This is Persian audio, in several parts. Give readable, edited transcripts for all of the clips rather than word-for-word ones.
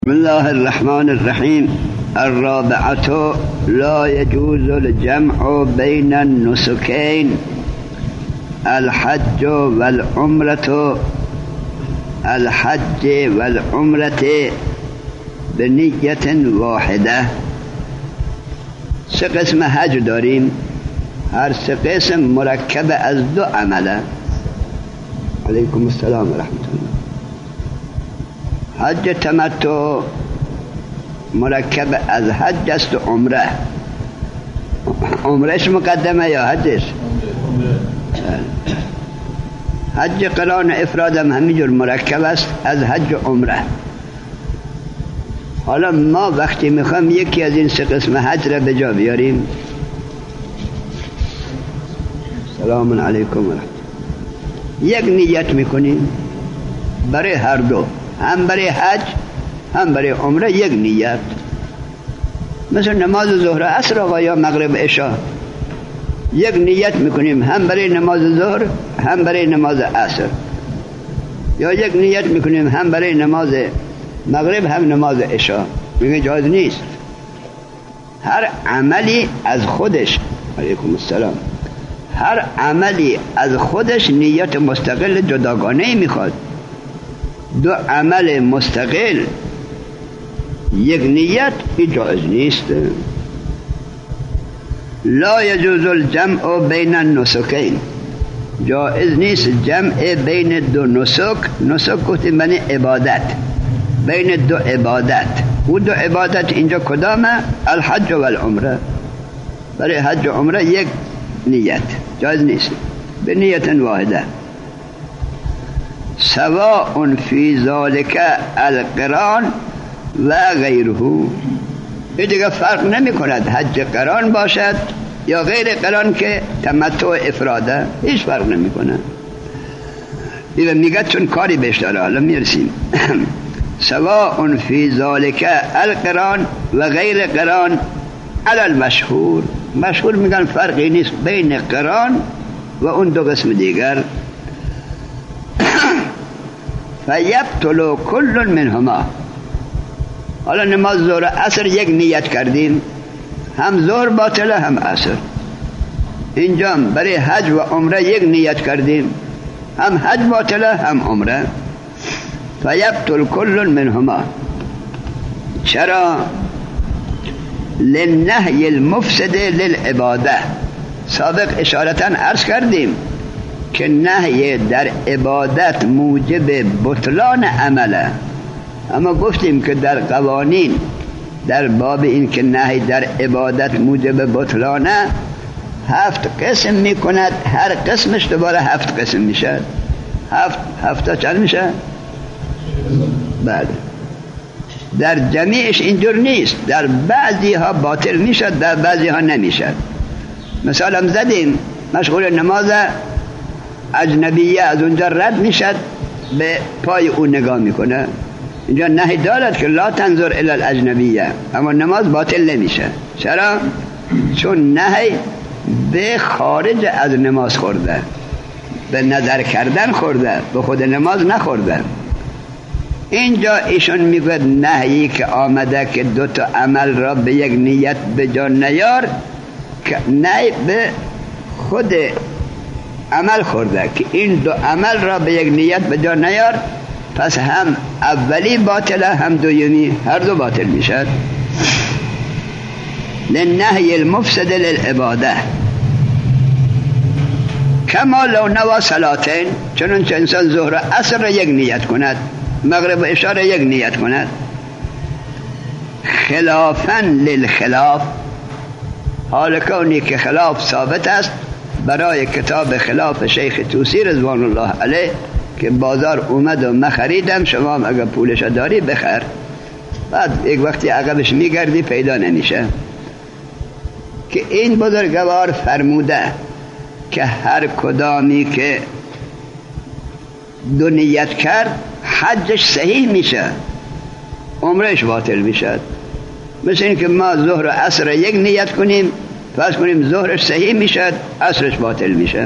بسم الله الرحمن الرحيم. الرابعة: لا يجوز الجمع بين النسكين الحج والعمرة بنية واحدة. سه قسم حج داریم، هر سه قسم مرکب از دو عمله. علیکم السلام و رحمت الله. حج تمتع مرکب از حج است و عمره. عمرهش مقدمه یا حجش؟ حج قران افراد هم همینجور مرکب است از حج و عمره. حالا ما وقتی میخوام یکی از این سه قسم حج را به جا بیاریم، سلام علیکم و رحمت، یک نیت میکنیم برای هر دو، هم برای حج هم برای عمره یک نیت. مثل نماز ظهر عصر و یا مغرب عشاء یک نیت میکنیم، هم برای نماز ظهر هم برای نماز عصر، یا یک نیت میکنیم هم برای نماز مغرب هم نماز عشاء. میگه جایز نیست. هر عملی از خودش، علیکم السلام، هر عملی از خودش نیت مستقل جداگانه میخواد. دو عمل مستقل یک نیت جایز نیست. لا یجوز الجمع بین النسکین، جایز نیست جمع بین دو نسک. نسک گفتیم یعنی عبادت، بین دو عبادت. و دو عبادت اینجا کدامه؟ الحج و العمره. برای حج و عمره یک نیت جایز نیست، به نیت واحده. سواء فی ذالک القران و غیره، این دیگه فرق نمی کند حج قران باشد یا غیر قران که تمتع افراده، هیچ فرق نمی کند. دیگه میگه چون کاری بهش داره. حالا میرسیم. سواء فی ذالک القران و غیر قران علی المشهور. مشهور میگن فرقی نیست بین قران و اون دو قسم دیگر. فیبطل کل منهما. حالا نماز ظهر عصر یک نیت کردیم، هم ظهر باطله هم عصر. اینجا برای حج و عمره یک نیت کردیم، هم حج باطله هم عمره. فیبطل کل منهما. چرا؟ للنهی المفسد للعباده. سابق اشارتا عرض کردیم که نهی در عبادت موجب بطلان عمله. اما گفتیم که در قوانین در باب این که نهی در عبادت موجب بطلانه 7 قسم میکند، هر قسمش دوباره 7 قسم میشه. 7 چند میشه؟ بله. در جمیعش اینجور نیست، در بعضی ها باطل میشه، در بعضی ها نمیشه. مثال هم زدیم، مشغول نماز اجنبیه از اونجا رد میشد، به پای اون نگاه میکنه. اینجا نهی دارد که لا تنظر الی الاجنبیه، اما نماز باطل نمیشه. چرا؟ چون نهی به خارج از نماز خورده، به نظر کردن خورده، به خود نماز نخورده. اینجا ایشون میگه نهی که آمده که دو تا عمل را به یک نیت به جا نیار، که نهی به خود عمل خورده که این دو عمل را به یک نیت به جا نیار، پس هم اولی باطله هم دومی، هر دو باطل میشد. للنهی المفسد للعباده کما لو نوا صلاتین، چنانچه انسان ظهر عصر را یک نیت کند، مغرب و عشاء را یک نیت کند. خلافا للخلاف، حال کونی که خلاف ثابت است برای کتاب خلاف شیخ طوسی رضوان الله علیه که بازار اومد و من خریدم، شما هم اگر پولش داری بخر. بعد یک وقتی عقبش میگردی پیدا نمیشه. که این بزرگوار فرموده که هر کدامی که دو نیت کرد حجش صحیح میشه، عمرش باطل میشه. مثل این که ما ظهر و عصر یک نیت کنیم، فرض کنیم ظهرش صحیح میشه، عصرش باطل میشه.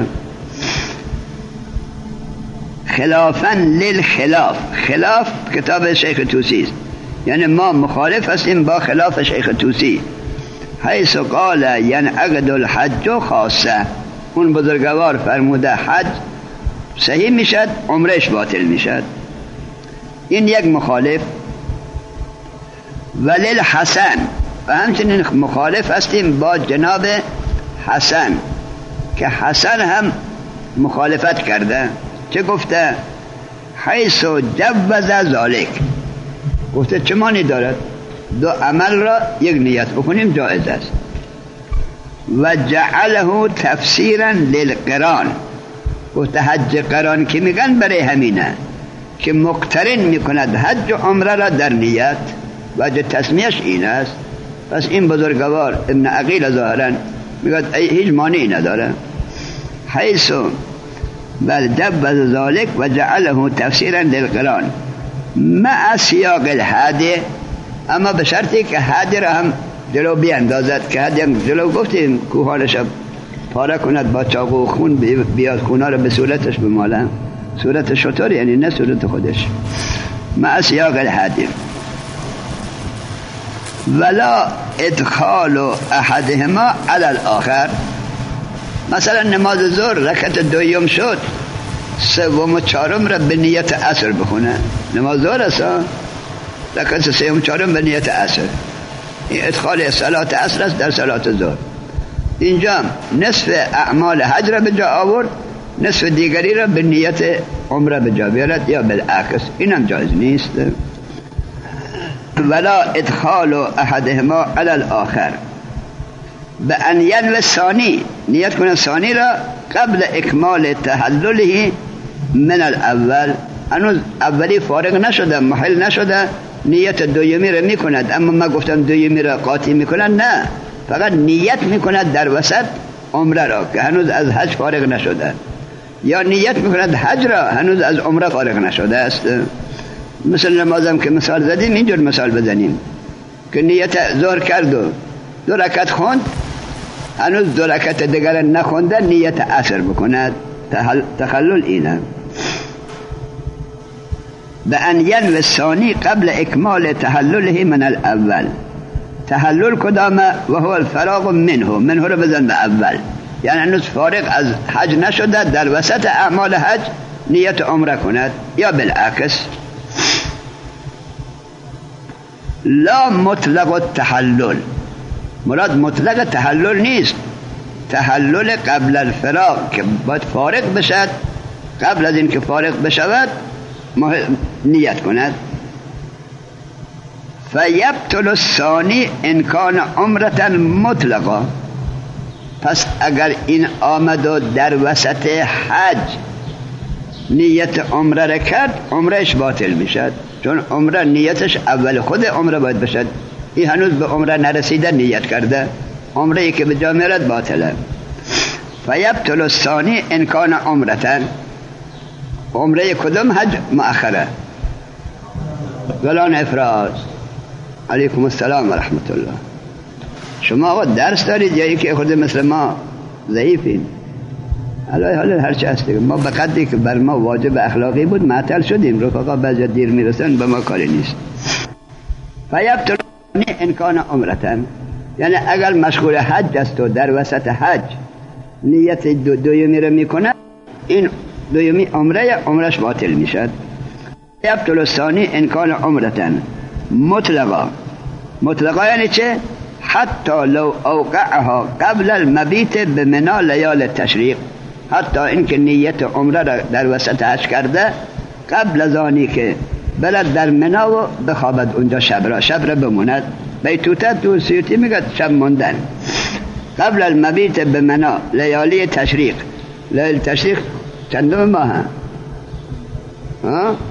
خلافا للخلاف، خلاف کتاب شیخ طوسی است. یعنی ما مخالف هستیم با خلاف شیخ طوسی، حیث قال ینعقد الحج خاصه، اون بزرگوار فرموده حج صحیح میشد، عمرش باطل میشد. این یک مخالف. ولیل حسن، و همچنین مخالف هستیم با جناب حسن که حسن هم مخالفت کرده. چه گفته؟ حیث جوز ذالک، گفته چه معنی دارد دو عمل را یک نیت بکنیم جایز است. و جعله تفسیرا للقران، گفته حج قران که میگن برای همینه که مقترن میکند حج و عمره را در نیت، وجه تسمیهش این است. پس این بزرگوار ابن عقیل ظاهرا میگه هیچ مانعی نداره. حیث بل جوز ذالک و جعله تفسیرا للقران مع سیاق الهدی، اما به شرطی که هدی را هم جلو بیاندازد، که هدی هم جلو گفتیم کوهانش پاره کند با چاقو و خون، بیاد خونا را به صورتش بماله، صورت شطور یعنی نه صورت خودش. مع سیاق الهدی. ولا ادخال احدهما علی الاخر، مثلا نماز ظهر رکعت دوم شد، سوم و چهارم را به نیت عصر بخونه. نماز ظهر است، رکعت سوم و چهارم به نیت عصر، این ادخال صلات عصر است در صلات ظهر. اینجا نصف اعمال حج را به جا آورد، نصف دیگری را به نیت عمره به جا بیارد، یا بالعکس، اینم جایز نیست. ولا ادخال احدهما علی الاخر به ان ینوی ثانی، نیت کنه ثانی را قبل اکمال تحلله من الاول، هنوز اولی فارغ نشده، محل نشده، نیت دومی را میکند. اما ما گفتم دومی را قاطی میکنند، نه، فقط نیت میکند در وسط عمره را که هنوز از حج فارغ نشده، یا نیت میکند حج را هنوز از عمره فارغ نشده است. مثل نمازم که مثال زدیم، اینجور مثال بزنیم که نیت ظهر کرد و دو رکعت خوند، هنوز دو رکعت دیگر نخونده، نیت عصر بکند. تخلل اینه. به ان ینوی الثانی قبل اکمال تحلله من الاول، تحلل کدامه؟ و هو الفراغ منه رو بزن به اول، یعنی هنوز فارغ از حج نشده، در وسط اعمال حج نیت عمره کند، یا بالعکس. لا مطلق التحلل، مراد مطلق تحلل نیست، تحلل قبل الفراغ که باید فارغ بشد، قبل از این که فارغ بشود نیت کند. فیبطل الثانی ان کان عمرة مطلقا، پس اگر این آمد و در وسط حج نیت عمره را کرد، عمرهش باطل میشد، چون عمره نیتش اول خود عمره باید بشد، این هنوز به عمره نرسیده نیت کرده، عمره ای که به جا میرد باطله. فیبطل الثانی ان کان عمرة، عمره کدام حج؟ مؤخره، ولان افراد. علیکم السلام و رحمت الله. شما آقا درس دارید یا یکی خود مثل ما ضعیفین؟ حالا هرچی هست دیگه، ما به قدری که بر ما واجب اخلاقی بود معطل شدیم، رفقا بعضی دیر میرسن، به ما کاری نیست. فیبطل ان کان عمرة، یعنی اگر مشغول حج است و در وسط حج نیت دومی رو میکنه، این دومی عمرش باطل میشد. یبطل الثانی ان کان عمرة مطلقا یعنی چه؟ حتی لو اوقعها قبل المبیت بمنا لیال التشریق، حتی اینکه نیت عمره را در وسط حج کرده، قبل از آنی که بلد در منا و بخوابد اونجا، شب را بموند. بیتوته تو سیوطی میگه شب موندن. قبل المبیت بمنا لیالی تشریق، لیال تشریق چندم ماه ها؟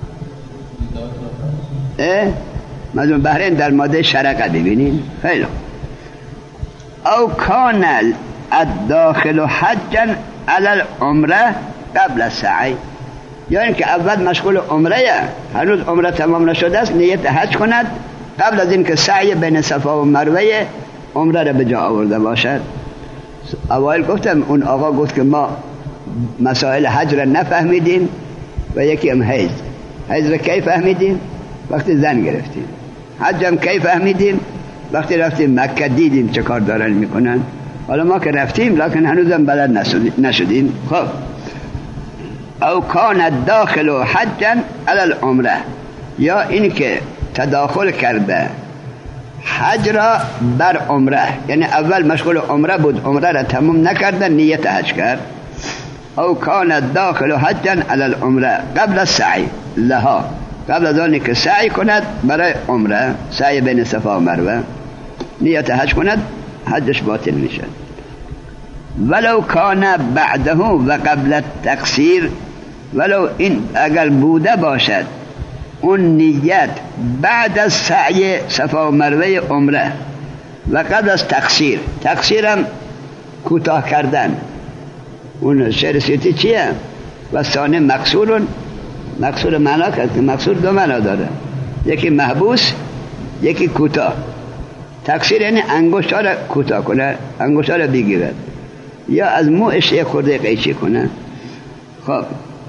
مجموع بحرین در ماده شرقه ببینین. خیلی او کان الداخل حجا علی العمره قبل السعی، یا اینکه اول مشغول عمره، هنوز عمره تمام نشده است، نیت حج کند قبل از اینکه سعی بین صفا و مروه عمره را به جا آورده باشد. اوایل گفتم اون آقا گفت که ما مسائل حج را نفهمیدیم، و یکی هم حیض را کی فهمیدیم؟ وقتی زن گرفتیم. حج هم کی فهمیدیم؟ وقتی رفتیم مکه دیدیم چه کار دارن میکنن. حالا ما که رفتیم لکن هنوزم بلد نشدیم. خب او کان داخل حجا علی العمره، یا این که تداخل کرده حج را بر عمره، یعنی اول مشغول عمره بود، عمره را تمام نکرده، نیت حج کرد. او کان داخل حجا علی العمره قبل السعی لها، قبل از آنی که سعی کند برای عمره، سعی بین صفا و مروه، نیت حج کند، حجش باطل میشه. ولو کان بعده و قبل التقصیر، ولو این اگر بوده باشد اون نیت بعد از سعی صفا و مروه عمره و قبل از تقصیر، تقصیرم کوتاه کردن، اون شعر سیتی چیه؟ و ثانی مقصورون، مقصور معنا کرد که مقصور دو معنا داره، یکی محبوس یکی کوتاه. تقصیر یعنی انگشت ها را کوتاه کنه، انگشت ها را بگیرد یا از موش یک خورده قیچی کنه. خب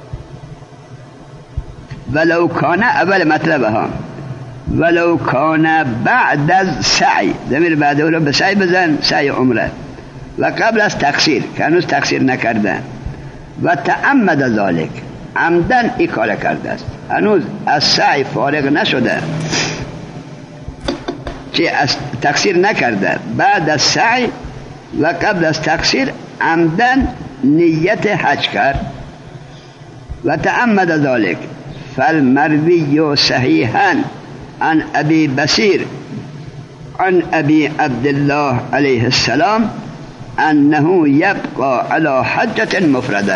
ولو کان، اول مطلب ها ولو کان بعد از سعی، ضمیر بعد رو به سعی بزن، سعی عمره، و قبل از تقصیر که هنوز تقصیر نکرده، و تعمد ذالک، عمدن ای کار کرده است، هنوز از سعی فارغ نشده چه از تقصیر نکرده، بعد از سعی و قبل از تقصیر عمدن نیت حج کرد و تعمد ذالک، فالمروی صحیحا عن ابی بصیر عن ابی عبدالله علیه السلام انه یبقى علی حجة مفرده.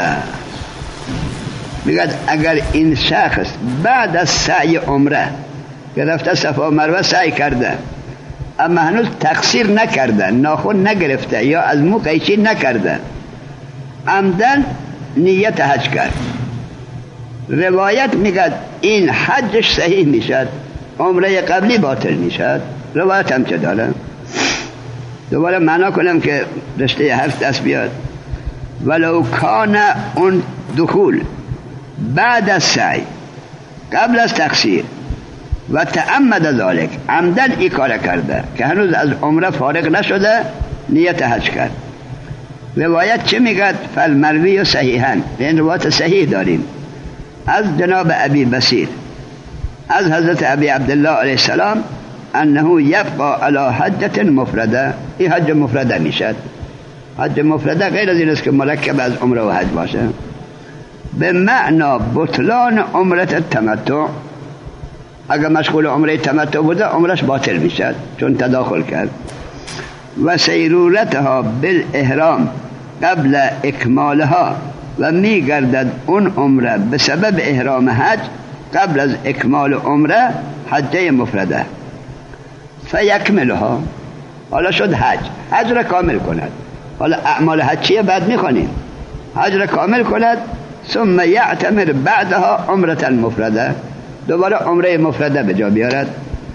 میگه اگر این شخص بعد از سعی عمره که رفته صفا و مروه سعی کرده اما هنوز تقصیر نکرده، ناخن نگرفته یا از مو قیچی نکرده، عمدن نیت حج کرد، روایت میگه این حجش صحیح میشد، عمره قبلی باطل میشد. روایت هم چه داره؟ دوباره معنا کنم که رشته حرف دست بیاد. ولو کان اون دخول بعد از سعی قبل از تقصیر و تعمد ذالک، عمدن ای کار کرده که هنوز از عمره فارغ نشده، نیت حج کرد. روایت چه میگه؟ فالمروی صحیحا، این روایت صحیح داریم از جناب ابی بصیر از حضرت ابی عبدالله علیه السلام انه یبقى علی حجة مفرده، این حج مفرده میشد. حج مفرده غیر از این است که مرکب از عمره و حج باشه، به معنا بطلان عمره تمتع، اگر مشغول عمره تمتع بوده عمرش باطل میشد چون تداخل کرد. و سیرورتها بالاحرام قبل اکمالها، و میگردد اون عمره به سبب احرام حج قبل از اکمال عمره حجه مفرده. فیکملها، حالا شد حج را کامل کند. حالا اعمال حجیه بعد میخوانیم، حج را کامل کند، ثم یعتمر بعدها عمره مفرده، دوباره عمره مفرده به جا بیارد.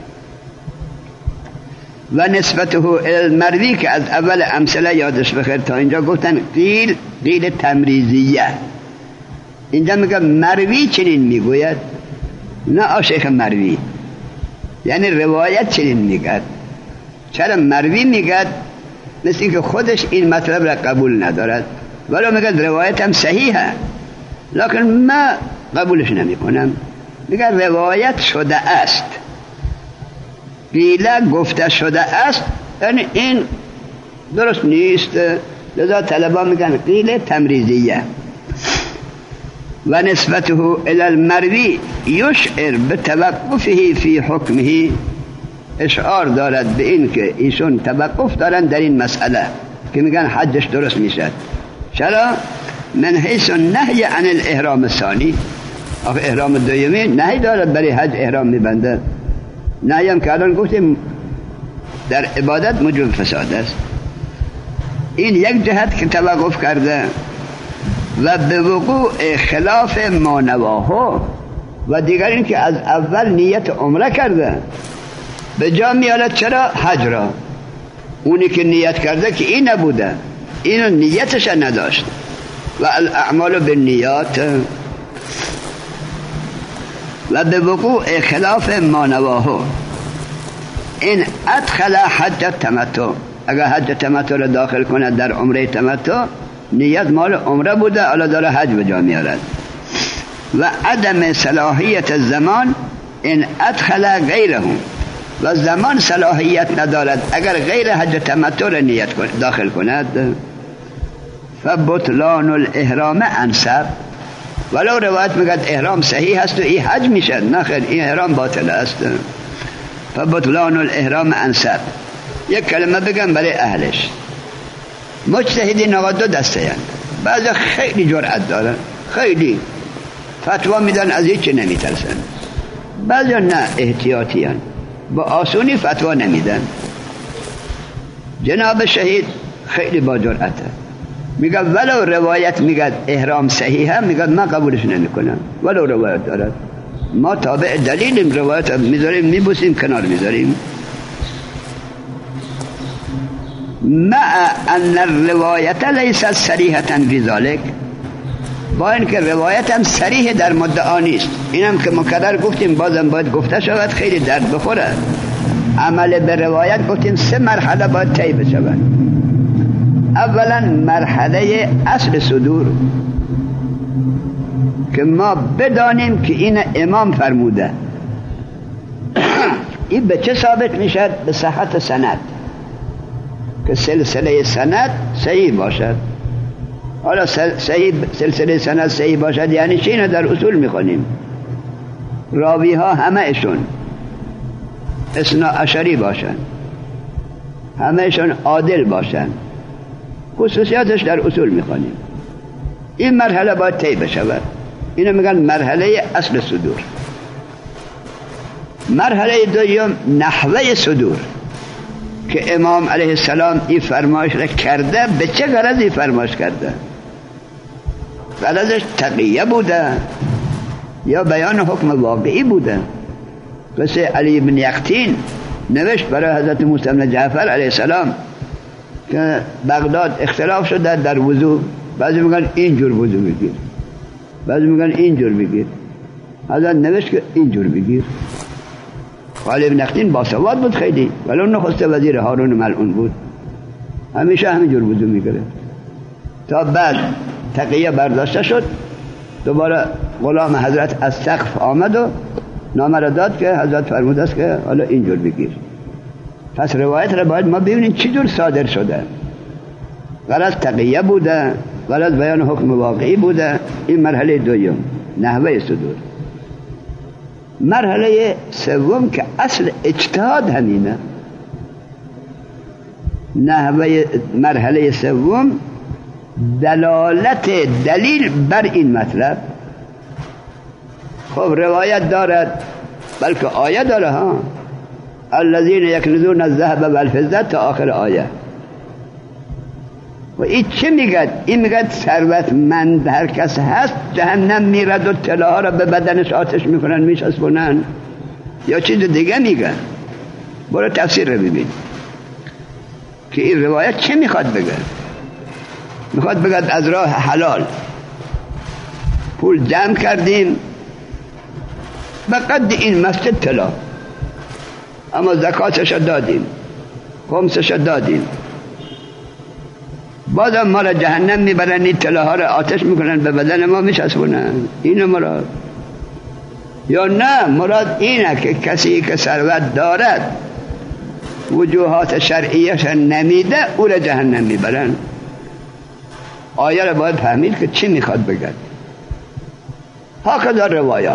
و نسبته المروی که از اول امثله یادش بخیر تا اینجا گفتن قیل تمریزیه، اینجا میگه مروی چنین میگوید، نه شیخ مروی، یعنی روایت چنین میگه. چرا مروی میگه؟ مثل اینکه خودش این مطلب را قبول ندارد، ولی میگه روایت هم صحیحه لکن ما قبولش نمی کنم. میگه روایت شده است، قیله گفته شده است، یعنی این درست نیست، لذا طلبا میگن قیل تمریزیه. و نسبته الى المروی یشعر بتوقفه فی حکمه، اشعار دارد به این که ایشون توقف دارن در این مسئله که میگن حجش درست میشد. چرا؟ من حیث نهی عن الاحرام الثانی، آخه احرام دویمی نهی دارد برای حج احرام میبنده، نهی هم که الان گفتیم در عبادت موجب فساد است. این یک جهت که توقف کرده و به وقوع خلاف مانواها، و دیگر این که از اول نیت عمره کرده به جا میارد چرا؟ حج را. اونی که نیت کرده که این نبوده، اینو نیتش نداشت. و الاعمال بالنیات، و به وقوع خلاف مانواها، این ادخل حج تمتع، اگر حج تمتع رو داخل کنه در عمره تمتع، نیت مال عمره بوده، حالا داره حج به جا میارد. و عدم صلاحیت الزمان این ادخل غیره، و زمان صلاحیت ندارد اگر غیر حج تمتع را نیت داخل کند. فبطلان الاحرام انسب، ولو روایت میگه احرام صحیح است و این حج میشه، نه خیر، این احرام باطل است. فبطلان الاحرام انسب. یک کلمه بگم برای اهلش. مجتهدین آقا دو دسته هستند، بعضی خیلی جرأت دارن، خیلی فتوا میدن از هیچ نمیترسن، بعضی نه احتیاطی هستند، با آسونی فتوا نمیدن. جناب شهید خیلی با جرأته، میگه ولو روایت میگه احرام صحیحه، میگه من قبولش نمیکنم ولو روایت دارد، ما تابع دلیلیم، روایت میذاریم میبوسیم کنار میذاریم. مع ان الروایت لیست صریحة فی ذلک، با اینکه روایت هم صریح در مدعا نیست، اینم که مکرر گفتیم بازم باید گفته شود، خیلی درد بخوره. عمل به روایت گفتیم 3 مرحله باید طی بشود. اولا مرحله اصل صدور، که ما بدانیم که این امام فرموده. این به چه ثابت میشد؟ به صحت سند، که سلسله سند صحیح باشد. حالا صحیح سلسله سند صحیح باشد یعنی چی؟ اینو در اصول میخونیم، راوی ها همه اشون اثنا عشری باشن، همه اشون عادل باشن، خصوصیاتش در اصول میخونیم. این مرحله باید طی بشود، اینو میگن مرحله اصل صدور. مرحله دوم نحوه صدور، که امام علیه السلام این فرمایش را کرده، به چه غرضی فرمایش کرده؟ غرضش تقیه بوده یا بیان حکم واقعی بوده؟ پس علی بن یقطین نوشت برای حضرت موسی بن جعفر علیه السلام که بغداد اختلاف شده در وضو، بعضی میگن اینجور وضو بگیر، بعضی میگن اینجور بگیر. حضرت نوشت که اینجور بگیر. علی بن یقطین باسواد بود خیلی، ولی اون نخست وزیر هارون ملعون بود، همیشه همینجور وضو میگیره. تا بعد تقیه برداشته شد، دوباره غلام حضرت از سقف آمد و نامه را داد که حضرت فرموده است که حالا اینجور بگیر. پس روایت را باید ما ببینیم چی جور صادر شده. غرض تقیه بوده، غرض بیان حکم واقعی بوده. این مرحله دوم، نحوه صدور. مرحله سوم که اصل اجتهاد همینه. نحوه مرحله سوم دلالت دلیل بر این مطلب. خب روایت دارد، بلکه آیه داره ها، الذین یکنزون الذهب والفضة تا آخر آیه. و این چه میگه؟ این میگه ثروتمند هر کس هست جهنم میرد و طلاها را به بدنش آتش میکنن میچسبونن، یا چیز دیگه میگه؟ برو تفسیر رو ببین که این روایت چه میخواد بگه. میخواد بگه از راه حلال پول جمع کردیم به قد این مسجد طلا، اما زکاتش دادیم، خمسش دادیم، بعدم ما را جهنم میبرن، این طلاها را آتش میکنن به بدن ما میچسبونن. اینه مراد؟ یا نه مراد اینه که کسی که ثروت دارد وجوهات شرعیش نمیده او را جهنم میبرن. آیه را باید فهمید که چی میخواد بگد. هاکذا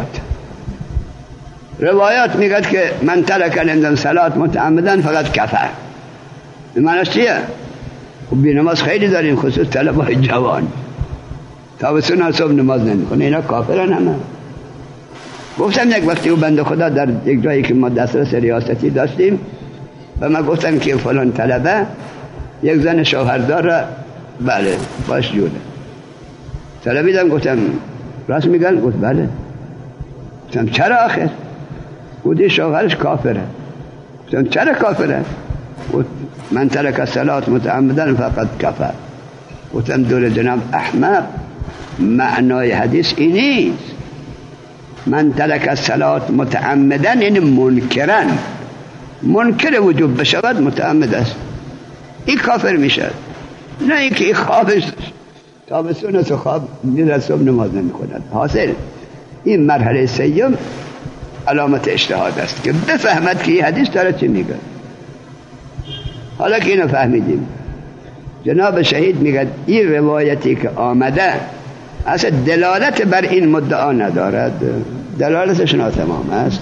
روایات میگد که من ترک عند صلات متعمدا فقط کفر. این معنیش چیه؟ خب بی نماز خیلی داریم، خصوص طلبای جوان تابستون صبح نماز نمیکنه، اینا کافرن همه. گفتم یک وقتی او بنده خدا در یک جایی که ما دسترس ریاستی داشتیم و من گفتم که فلان طلبه یک زن شوهردار را بله باش جوده طلبیدم، گفتم راست میگن؟ گفت بله. گفتم چرا آخر؟ گفت شوهرش کافره. گفتم چرا کافره؟ گفت من ترک الصلاة متعمدا فقط کفر. گفتم دور جناب احمق، معنای حدیث این نیست. من ترک الصلاة متعمدا این منکرن، منکر وجوب بشود متعمد است، این کافر میشد. نه اینکه این خوابش تابستون است و خواب میره صبح نماز نمی کند. حاصل این مرحله سیوم علامت اجتهاد است که بفهمد که این حدیث داره چی میگه. حالا که اینو فهمیدیم، جناب شهید میگه این روایتی که آمده اصلا دلالت بر این مدعا ندارد، دلالتش ناتمام است.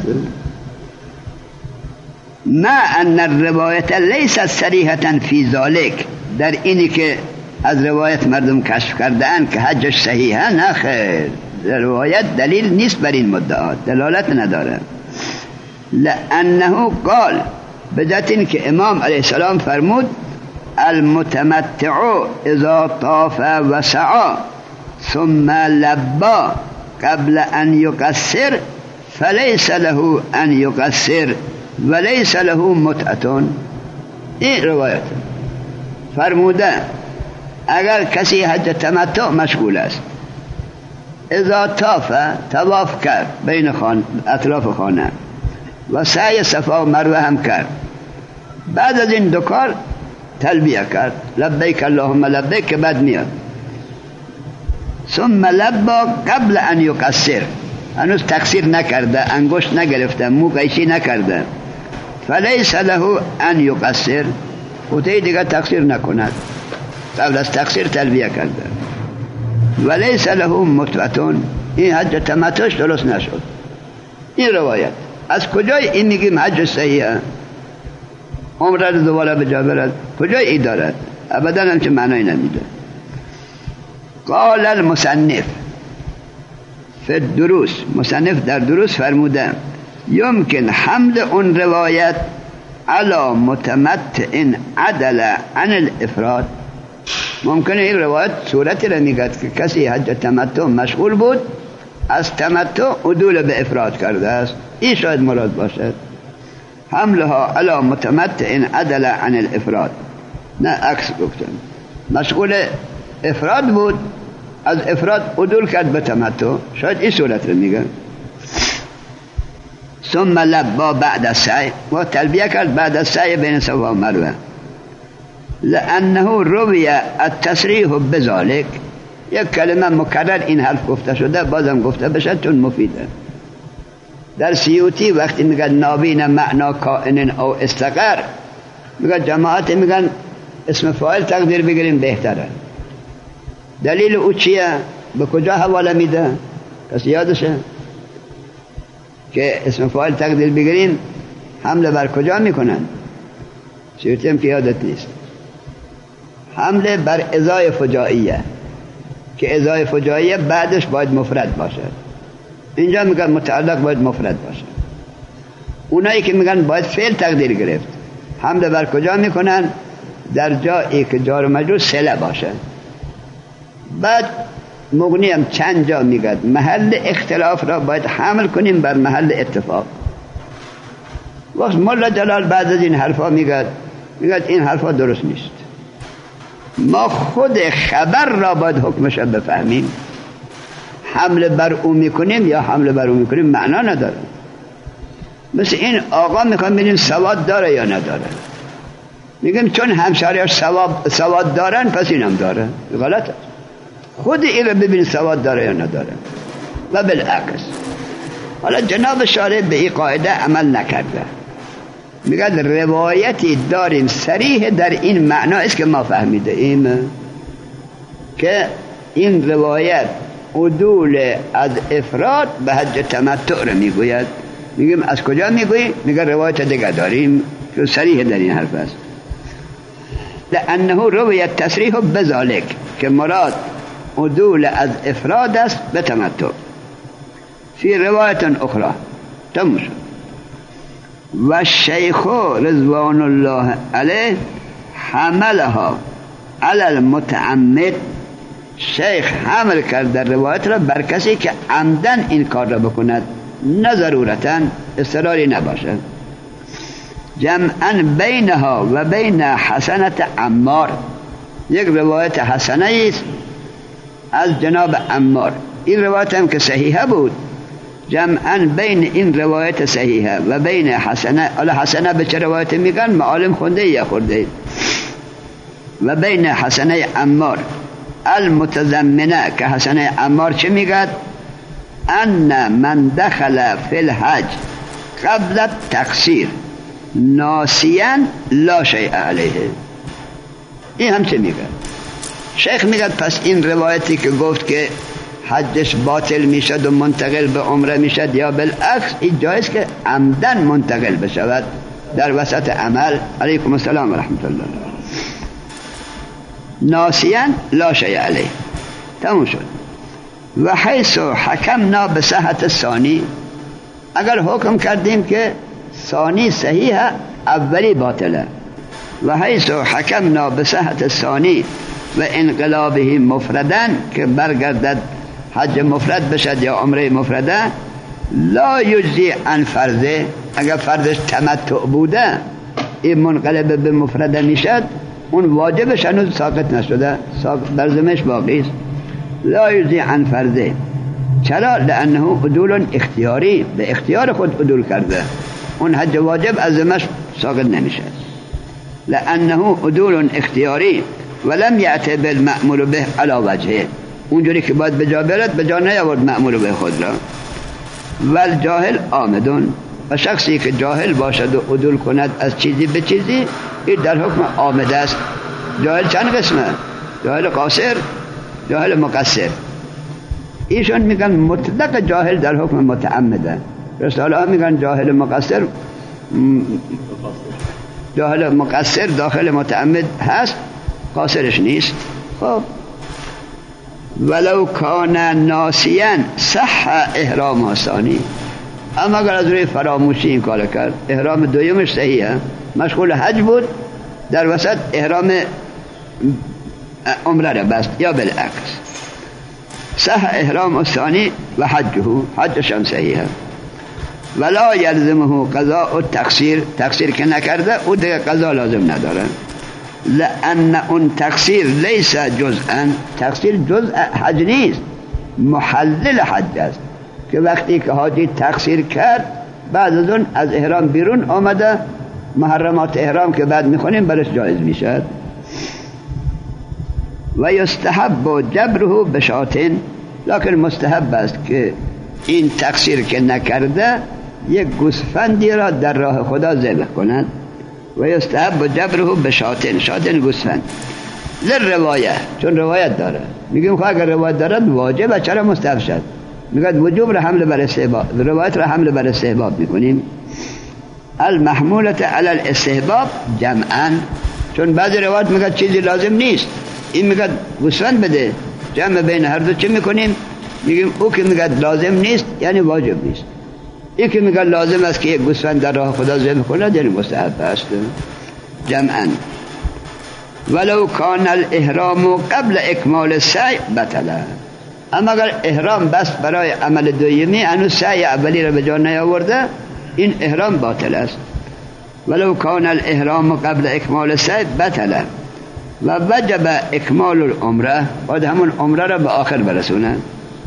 ما ان الروایت لیست صریحة فی ذلک، در اینی که از روایت مردم کشف کردن که حجش صحیحه، نه خیر، روایت دلیل نیست بر این مدعا، دلالت نداره. لانه قال، بجات این که امام علیه السلام فرمود المتمتع اذا طاف و سعى ثم لبى قبل ان يقصر فليس له ان يقصر وليس له متعة. این روایت فرموده اگر کسی حج تمتع مشغول است، اذا طاف، طواف کرد بین اطراف خانه، و سعی صفا و مروه هم کرد، بعد از این دو کار تلبیه کرد لبیک اللهم لبیک، که بعد میاد ثم لبا قبل ان یقصر، هنوز تقصیر نکرده، انگشت نگرفته، مو قیچی نکرده، فلیس له ان یقصر، خودی دیگه تقصیر نکند، قبل از تقصیر تلبیه کرده. ولیس له متعة، این حج تمتعش درست نشد. این روایت از کجای این میگیم حج صحیحه؟ عمره رو دوباره به جا برد، کجای این دارد؟ ابدا همچه معنی نمیده. قال المصنف فی الدروس، مصنف در دروس فرموده یمکن حمل اون روایت علی متمتع عدل عن الافراد، ممکنه این روایت صورتی را میگد که کسی حج تمتع مشغول بود، از تمتع عدول به افراد کرده است، این شاید مراد باشد. حملها علی متمتع عدل عن الافراد، نه عکس گفتم، مشغول افراد بود، از افراد عدول کرد به تمتع، شاید این صورت رو میگن. ثم لبا بعد السعی، و تلبیه کرد بعد السعی بین صفا و مروه، لانه روی التصریح بذلک، یک کلمه مکرر این حرف گفته شده، بازم گفته بشه چون مفیده. در سیوطی وقتی میگن نابین معنا کائن او استقر، میگن جماعت میگن اسم فاعل تقدیر بگیریم بهتره. دلیل او چیه؟ به کجا حواله میده؟ کسی یادشه که اسم فاعل تقدیر بگیریم حمله بر کجا میکنن؟ سیوطی هم که یادت نیست. حمله بر ازای فجائیه، که ازای فجائیه بعدش باید مفرد باشه. اینجا میگن متعلق باید مفرد باشه. اونایی که میگن باید فعل تقدیر گرفت، حمله بر کجا میکنن؟ در جایی که جار و مجرور صله باشه. بعد مغنی هم چند جا میگن محل اختلاف را باید حمل کنیم بر محل اتفاق. وقت مولا جلال بعد از این حرفا میگن این حرفا درست نیست، ما خود خبر را باید حکمش بفهمیم، حمله بر او میکنیم یا حمله بر او میکنیم معنا نداره. مثل این آقا میخوام ببینیم سواد داره یا نداره، میگم چون همشهریاش سواد دارن پس اینم داره، غلطه. خود این رو ببین سواد داره یا نداره و بالعکس. حالا جناب شارع به این قاعده عمل نکرده، میگه روایتی داریم صریح در این معنا است که ما فهمیده ایم که این روایت عدول از افراد به حج تمتع رو میگوید. میگیم از کجا میگویی؟ میگه روایت دیگه داریم که صریح در این حرف است. لانه روایت تصریح بذالک، که مراد عدول از افراد است به تمتع. فی روایت اخرى تموش. و الشیخ رضوان الله علیه حملها علی المتعمد، شیخ حمل کرد در روایت را بر کسی که عمدن این کار را بکند، نه ضرورتا اصراری نباشد. جمعا بینها و بین حسنت عمار، یک روایت حسنه است از جناب عمار. این روایت هم که صحیحه بود، جمعا بین این روایت صحیحه و بین حسنه. حسنه به چه روایت میگن؟ معالم خونده یا خورده. و بین حسنه عمار المتضمنه، که حسنه عمار چه میگد؟ ان من دخل فی الحج قبل التقصیر ناسیا لا شیء علیه. این هم چه میگه؟ شیخ میگه پس این روایتی که گفت که حجش باطل میشد و منتقل به عمره میشد یا بالعکس، این جایز که عمدن منتقل بشود در وسط عمل. علیکم السلام و رحمت الله. ناسیا لا شیء علیه، تموم شد. و حیث حکمنا به صحت ثانی، اگر حکم کردیم که ثانی صحیح اولی باطله، و حیث حکمنا به صحت ثانی و انقلابه مفردن، که برگردد حج مفرد بشد یا عمره مفرده، لا یجزی عن فرضه، اگر فرضش تمتع بوده این منقلب به مفرده میشد، اون واجبش هنوز ساقط نشده، برزمش باقی است. لا یجزی عن فرضه، چرا؟ لانه عدول اختیاری، به اختیار خود عدول کرده، اون حج واجب از ذمش ساقط نمیشه. لانه عدول اختیاری ولم یأتی بالمأمور به علی وجهه، اونجوری که باید به جا برد به جا نیاورد مأمور به خود را. والجاهل عامدون، و شخصی که جاهل باشد و عدول کند از چیزی به چیزی، این در حکم عامد است. جاهل چند قسمه؟ جاهل قاصر، جاهل مقصر. ایشون میگن مطلق جاهل در حکم متعمده. رساله میگن جاهل مقصر، جاهل مقصر داخل متعمد هست، قاصرش نیست. خب ولو کان ناسیا صح احرام ثانی، اما اگر از روی فراموشی این کار کرد، احرام دویمش صحیحه، مشغول حج بود، در وسط احرام عمره را بست یا بالعکس، صح احرام ثانی و حجش هم صحیحه. ولا یلزمه قضاء التقصیر، تقصیر که نکرده او دیگه قضا لازم نداره. لأن اون تقصیر لیس جزءا، تقصیر جزء حج نیست، محلل حج است، که وقتی که حاجی تقصیر کرد بعد از اون از احرام بیرون آمده، محرمات احرام که بعد میخونیم برش جایز میشد. و یستحب جبره بشاتین، لکن مستحب است که این تقصیر که نکرده یک گوسفندی را در راه خدا ذبح کند. و یستحب جبره بشاتین، شاتین گوسفند. للروایه، چون روایت داره، میگیم خب اگر روایت دارد واجب، چرا مستحب شد؟ میگه وجوب را حمل بر استحباب، روایت را حمل بر استحباب میکنیم. المحمولة علی الاستحباب جمعا، چون بعضی روایت میگه چیزی لازم نیست، این میگه گوسفند بده، جمع بین هر دو چه میکنیم؟ میگیم او که میگه لازم نیست یعنی واجب نیست، این که میگه لازم است که یک گوسفند در راه خدا ذبح کند یعنی مستحب است. جمعا. ولو کان الاحرام قبل اکمال السعی بطلا، اما اگر احرام بس برای عمل دویمی هنوز سعی اولی را به جا نیاورده، این احرام باطل است. ولو کان الاحرام قبل اکمال السعی بطلا و وجب اکمال العمره، باید همون عمره را به آخر برسونه.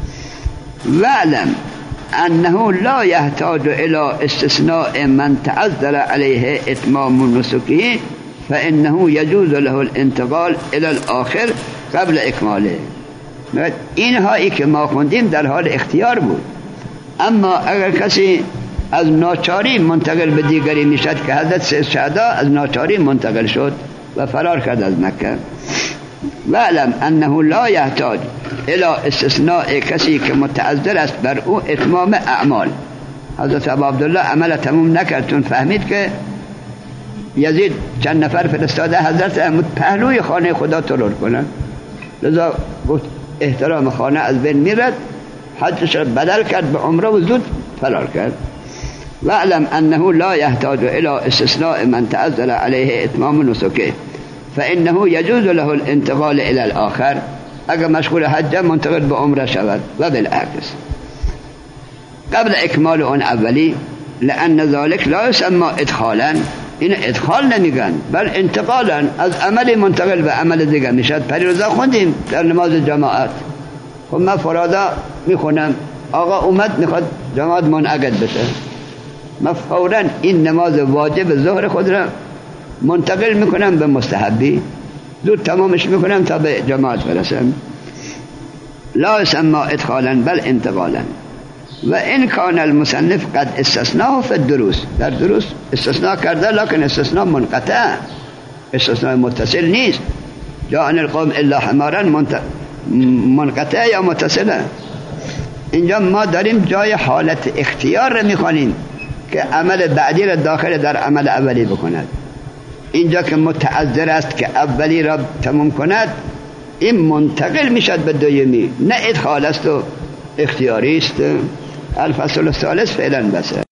واعلم انه لا يحتاج الى استثناء من تعذر عليه اتمام نسكه فانه يجوز له الانتقال الى الاخر قبل اکماله. اینهایی که ما خوندیم در حال اختیار بود، اما اگر کسی از ناچاری منتقل به دیگری میشد، که حضرت شهدا از ناچاری منتقل شد و فرار کرد از مکه. واعلم انه لا يحتاج الى استثناء کسی که متعذر است بر او اتمام اعمال. حضرت ابو عبدالله عمل تموم نکرد، چون فهمید که یزید چند نفر فرستاده حضرت احمد پهلوی خانه خدا ترور کنن، لذا گفت احترام خانه از بین میرد، حجش بدل کرد به عمره و زود فرار کرد. واعلم انه لا يحتاج الى استثناء من تعذر عليه اتمام نسكه فانه يجوز له الانتقال الى الاخر، اگر مشغول حج منتقل به عمره شود و بالعکس قبل اکمال اون اولی. لان ذلك لا يسمى ادخالا، این ادخال نمیگن بل انتقالا، از عمل منتقل به عمل دیگه میشد. پریروزا خوندیم در نماز جماعت، خب من فرادا میخونم آقا اومد میخواد جماعت منعقد بشه، من فوراً این نماز واجب ظهر خود را منتقل میکنم به مستحبی، زود تمامش میکنم تا به جماعت برسم. لا يسمى ادخالا بل انتقالا. و این کان المصنف قد استثناه فی الدروس، در دروس استثناء کرده، لکن استثناء منقطع، استثناء متصل نیست. جاءن القوم الا حمارا منقطع یا متصله. اینجا ما داریم جای حالت اختیار را میخوانیم که عمل بعدی را داخل در عمل اولی بکند. اینجا که متعذر است که اولی را تمام کند، این منتقل میشد به دومی، نه ادخال است و اختیاری است. الفصل الثالث فعلا بسه.